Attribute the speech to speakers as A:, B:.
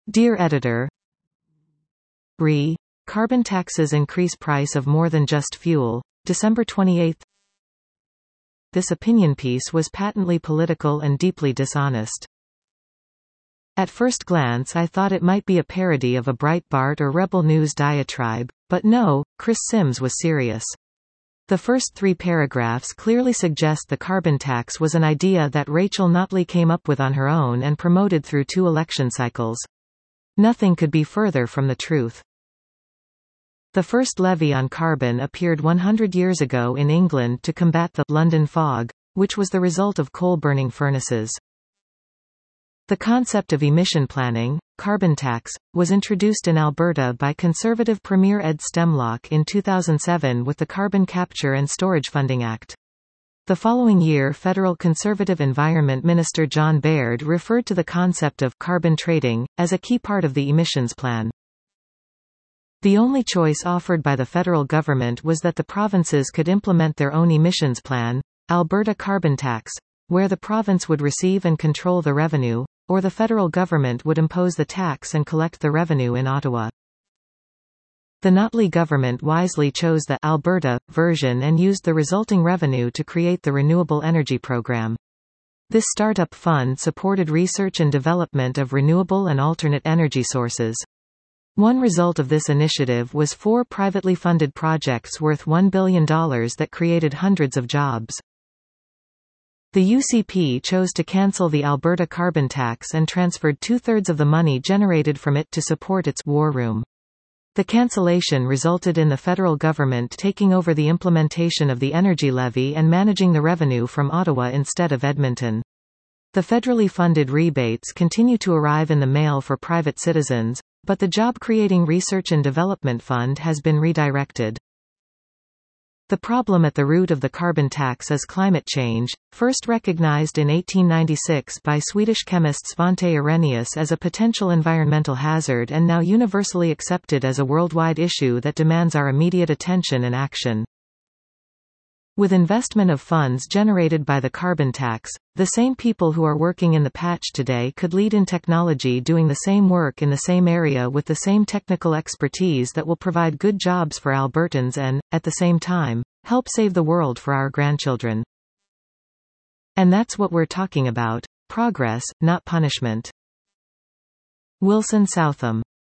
A: Dear Editor, Carbon taxes increase price of more than just fuel. December 28. This opinion piece was patently political and deeply dishonest. At first glance I thought it might be a parody of a Breitbart or Rebel News diatribe, but no, Chris Sims was serious. The first 3 paragraphs clearly suggest the carbon tax was an idea that Rachel Notley came up with on her own and promoted through 2 election cycles. Nothing could be further from the truth. The first levy on carbon appeared 100 years ago in England to combat the London fog, which was the result of coal-burning furnaces. The concept of emission planning, carbon tax, was introduced in Alberta by Conservative Premier Ed Stemlock in 2007 with the Carbon Capture and Storage Funding Act. The following year federal Conservative Environment Minister John Baird referred to the concept of carbon trading as a key part of the emissions plan. The only choice offered by the federal government was that the provinces could implement their own emissions plan, Alberta Carbon Tax, where the province would receive and control the revenue, or the federal government would impose the tax and collect the revenue in Ottawa. The Notley government wisely chose the Alberta version and used the resulting revenue to create the Renewable Energy Program. This startup fund supported research and development of renewable and alternate energy sources. One result of this initiative was 4 privately funded projects worth $1 billion that created hundreds of jobs. The UCP chose to cancel the Alberta carbon tax and transferred 2/3 of the money generated from it to support its war room. The cancellation resulted in the federal government taking over the implementation of the energy levy and managing the revenue from Ottawa instead of Edmonton. The federally funded rebates continue to arrive in the mail for private citizens, but the job-creating Research and Development Fund has been redirected. The problem at the root of the carbon tax is climate change, first recognized in 1896 by Swedish chemist Svante Arrhenius as a potential environmental hazard and now universally accepted as a worldwide issue that demands our immediate attention and action. With investment of funds generated by the carbon tax, the same people who are working in the patch today could lead in technology doing the same work in the same area with the same technical expertise that will provide good jobs for Albertans and, at the same time, help save the world for our grandchildren. And that's what we're talking about. Progress, not punishment. Wilson Southam.